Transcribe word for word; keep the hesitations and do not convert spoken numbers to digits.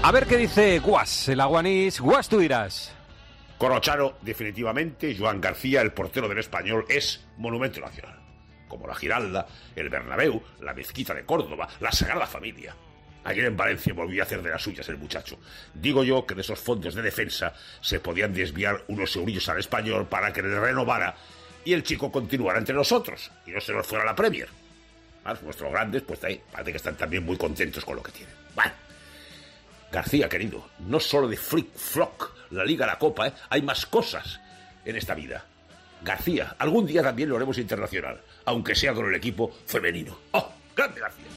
A ver qué dice Guas, el aguanís. Guas, tú dirás. Corrochano, definitivamente, Joan García, el portero del Español, es monumento nacional. Como la Giralda, el Bernabéu, la Mezquita de Córdoba, la Sagrada Familia. Ayer en Valencia volvió a hacer de las suyas el muchacho. Digo yo que de esos fondos de defensa se podían desviar unos eurillos al Español para que le renovara y el chico continuara entre nosotros y no se nos fuera a la Premier. ¿Vale? Nuestros grandes, pues ahí, parece que están también muy contentos con lo que tienen. Bueno, García, querido, no solo de flick flock, la Liga, la Copa, ¿eh? Hay más cosas en esta vida. García, algún día también lo haremos internacional, aunque sea con el equipo femenino. ¡Oh, grande García!